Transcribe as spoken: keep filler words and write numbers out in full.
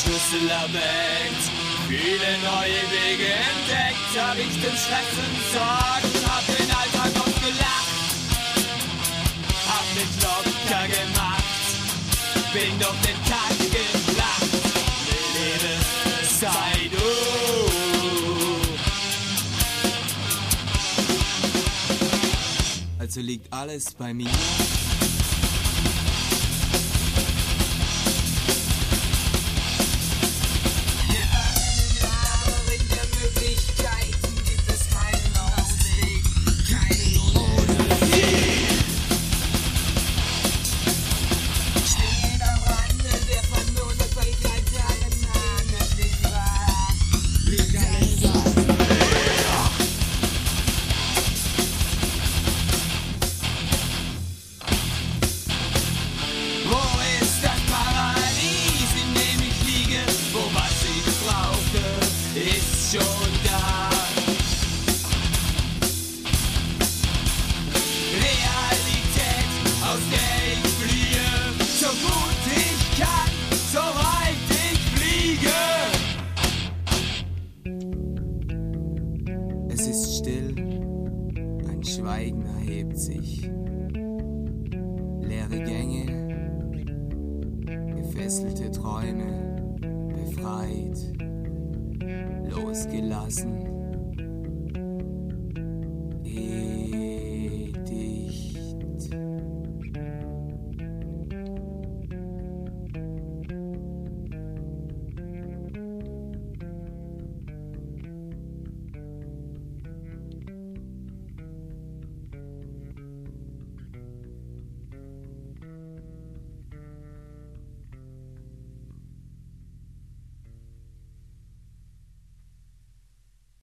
Schlüssel erweckt, viele neue Wege entdeckt, hab ich den Stress entsorgt, hab den Alltag ausgelacht, hab mich locker gemacht, bin durch den Tag gelacht, Lebenszeit, uh. Also liegt alles bei mir. Schon da. Realität, aus der ich fliehe, so gut ich kann, so weit ich fliege. Es ist still, ein Schweigen erhebt sich. Leere Gänge, gefesselte Träume, befreit. Losgelassen.